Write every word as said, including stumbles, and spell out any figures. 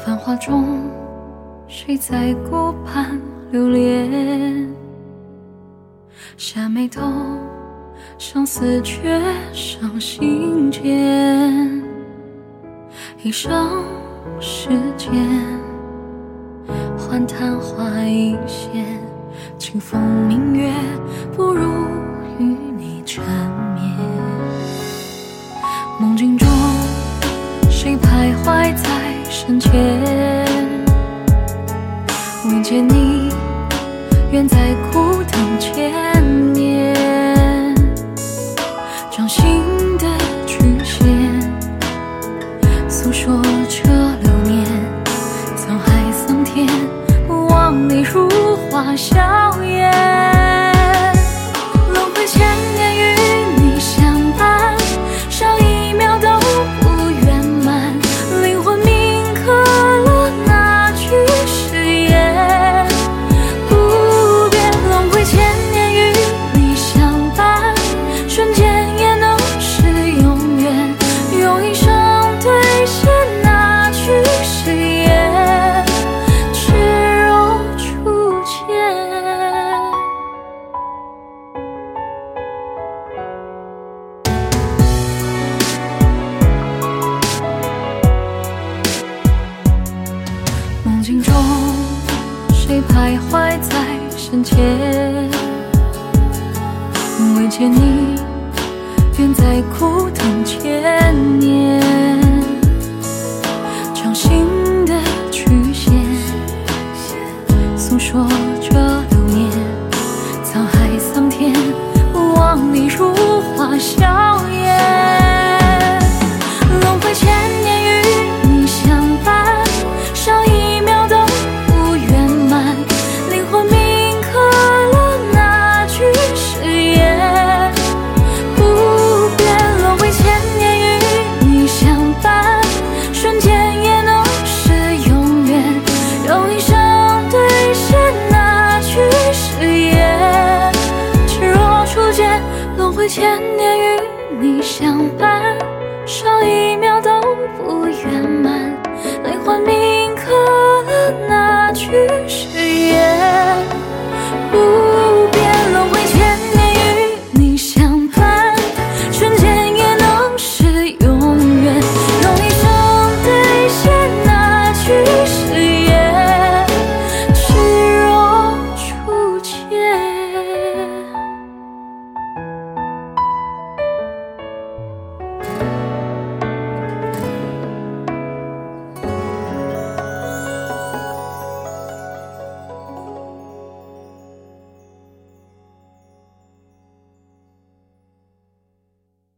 繁华中，谁在顾盼流连？下眉头，相思却上心间。一生世间，换昙花一现，清风明月，不如与你缠绵。梦境中，谁徘徊在身前？未见你，远在枯藤前面。掌心的曲线，诉说着流年。沧海桑田，不忘你如花笑颜。轮回千年与你相伴，少一秒都不圆满。灵魂铭刻了那句誓言，不变。轮回千年与你相伴，瞬间也能是永远。用一生兑现那句誓言，赤若初见。梦境中，谁徘徊在身前？未见你，远在枯藤千年。掌心